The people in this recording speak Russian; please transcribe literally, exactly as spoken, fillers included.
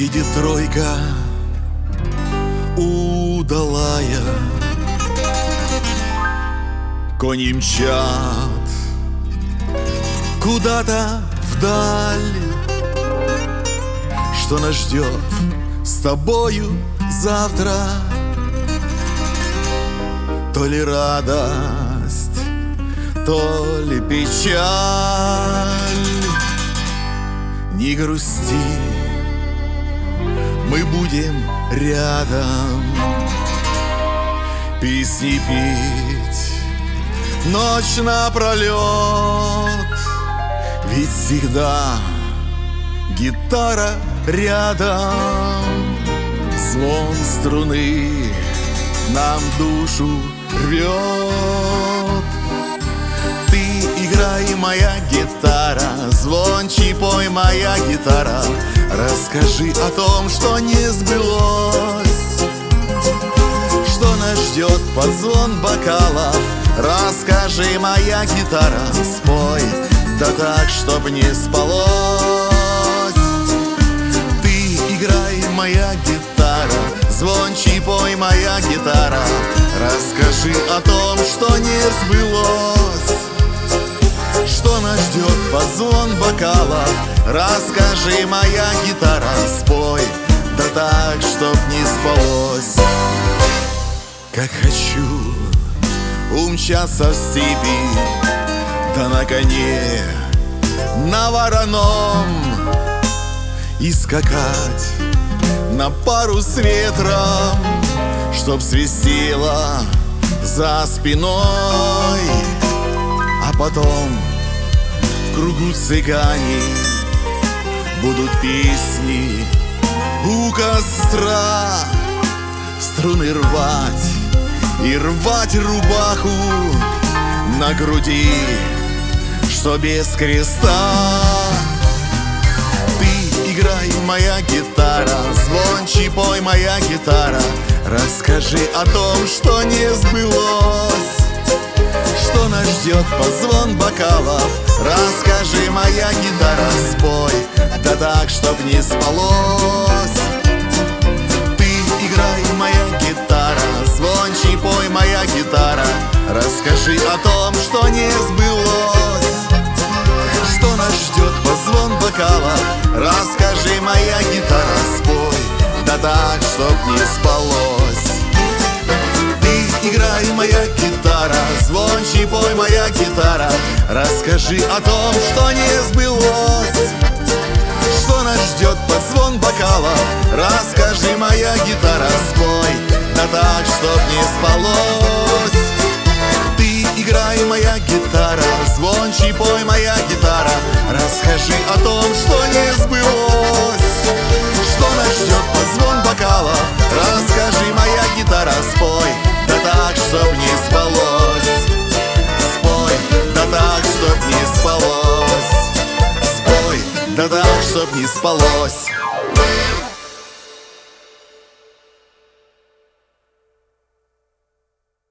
Едет тройка удалая, кони мчат куда-то вдаль. Что нас ждет с тобою завтра? То ли радость, то ли печаль. Не грусти, мы будем рядом песни петь ночь напролет. Ведь всегда гитара рядом, звон струны нам душу рвет. Ты играй, моя гитара, звонче пой, моя гитара. Расскажи о том, что не сбылось, что нас ждет под звон бокалов. Расскажи, моя гитара, спой, да так, чтоб не спалось. Ты играй, моя гитара, звонче пой, моя гитара. Расскажи о том, что не сбылось, что нас ждет под звон бокалов. Расскажи, моя гитара, спой, да так, чтоб не спалось. Как хочу умчаться в степи, да на коне, на вороном, и скакать на пару с ветром, чтоб свистело за спиной. А потом в кругу цыгане будут песни у костра, струны рвать и рвать рубаху на груди, что без креста. Ты играй, моя гитара, звонче пой, моя гитара. Расскажи о том, что не сбылось, что нас ждет под звон бокалов. Расскажи, моя гитара, спой, да так, чтоб не спалось. Ты играй, моя гитара, звонче пой, моя гитара. Расскажи о том, что не сбылось, что нас ждет под звон бокалов. Расскажи, моя гитара, спой, да так, чтоб не спалось. Ты играй, моя гитара, звонче пой, моя гитара. Расскажи о том, что не сбылось, что нас ждет под звон бокалов. Расскажи, моя гитара, спой, да так, чтоб не спалось. Ты играй, моя гитара, звонче пой, моя гитара. Расскажи о том, что не сбылось, что нас ждет под звон бокалов. Расскажи, моя гитара, спой, да так, чтоб не спалось. Спой, да так, чтоб не спалось. Спой, да так, чтоб не спалось.